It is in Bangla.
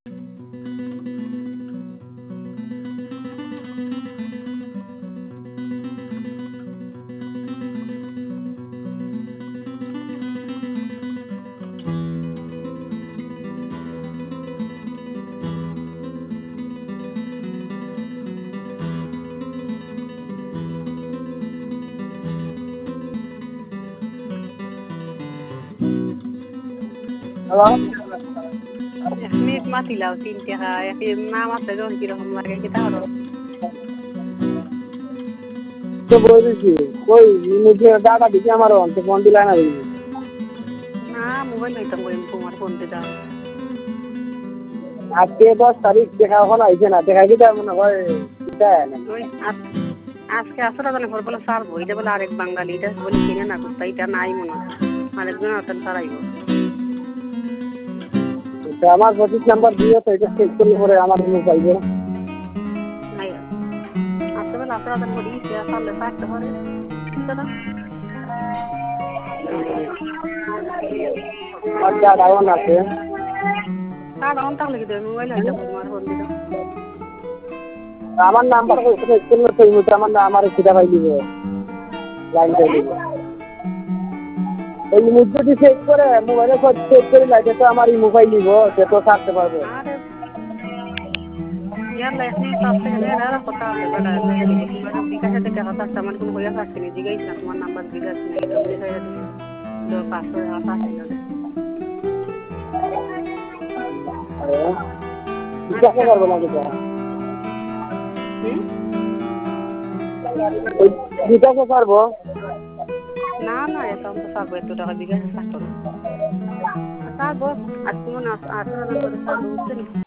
হ্যালো, 1 মিনিট মাতিলাও 3 টাকা একই নাম আছে যখন কিরকম লাগে কিতা হলো তো বলছি কই নিজে দাদা দিকে আমার অন্তে ফোন দিলা না দিবি না মোবাইল হইতাম কই তোমার ফোন দিতা আজকে 10 তারিখ দেখা এখন আইছে না দেখা কি তার মনে হয় এটা না ওই আজকে আসরা জানে পর বলে স্যার বইটা বলে আরেক বাঙালি এটা বলে কিনে না করতে এটা নাই মনে হয় আরেকজন আছেন স্যার আইব তো আমার 25 নাম্বার দিয়ে তো এটা চেক করলে পরে আমার মনে পাইবে নাই আসতে বলে আসরা জানে বলি ইয়া সালে থাকতে পারে সেটা আর যা ডাউন আছে কার অন তাহলে কি দেবে মোবাইল হইতাম তোমার ফোন দিতা আমার নাম্বার কইছে চেক করলে তো ইমুতে আমার সিধা পাই দিব লাইন পাই দিব এই মুদ্রা দিয়ে চেক করে মোবাইলে সব চেক করে লাগে তো আমার মোবাইল নিব সে তো ছাড়তে পারবে আরে ইয়ার লাইসেন্স আসতে গেলে এরা কথা আছে বড় মানে বিকাশে থেকে কথা আছে আমার কোনো হইয়া আসছে নি জিগাইছ না তোমার নাম্বার জিগাইছ না এটা বলে কইরা দিছি তো 500 টাকা আসে না জিজ্ঞাসা করবো না যেটা জিজ্ঞাসা করবো না না অ্যাকাউন্ট তো পাবো এত টাকা বিকাশে থাকতো না পাবো আর তুমি না আসলে করে পাবো বুঝছেন